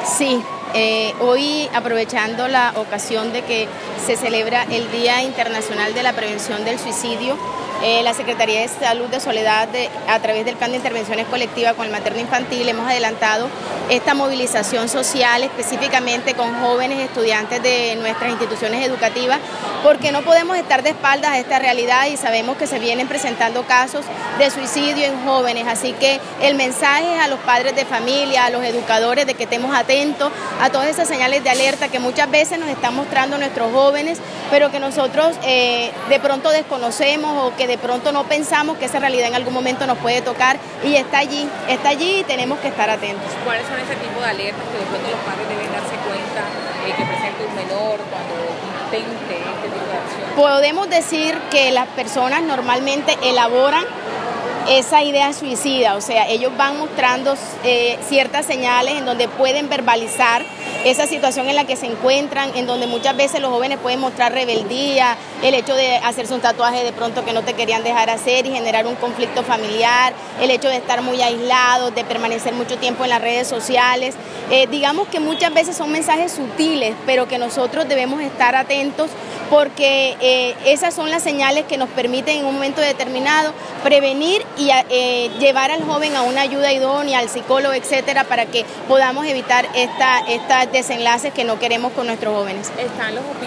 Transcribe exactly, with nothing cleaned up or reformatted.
Sí, eh, hoy aprovechando la ocasión de que se celebra el Día Internacional de la Prevención del Suicidio, eh, la Secretaría de Salud de Soledad, de, a través del Plan de Intervenciones Colectivas con el Materno Infantil, hemos adelantado esta movilización social específicamente con jóvenes estudiantes de nuestras instituciones educativas, porque no podemos estar de espaldas a esta realidad y sabemos que se vienen presentando casos de suicidio en jóvenes, así que el mensaje es a los padres de familia, a los educadores, de que estemos atentos a todas esas señales de alerta que muchas veces nos están mostrando nuestros jóvenes, pero que nosotros eh, de pronto desconocemos o que de pronto no pensamos que esa realidad en algún momento nos puede tocar, y está allí, está allí y tenemos que estar atentos. ¿Cuáles son ese tipo de alertas que de pronto los padres deben darse cuenta eh, que presente un menor cuando intente este tipo de acción? Podemos decir que las personas normalmente elaboran esa idea suicida, o sea, ellos van mostrando eh, ciertas señales en donde pueden verbalizar esa situación en la que se encuentran, en donde muchas veces los jóvenes pueden mostrar rebeldía, el hecho de hacerse un tatuaje de pronto que no te querían dejar hacer y generar un conflicto familiar, el hecho de estar muy aislados, de permanecer mucho tiempo en las redes sociales. Eh, digamos que muchas veces son mensajes sutiles, pero que nosotros debemos estar atentos porque eh, esas son las señales que nos permiten en un momento determinado prevenir y eh, llevar al joven a una ayuda idónea, al psicólogo, etcétera, para que podamos evitar esta, estos desenlaces que no queremos con nuestros jóvenes. Están los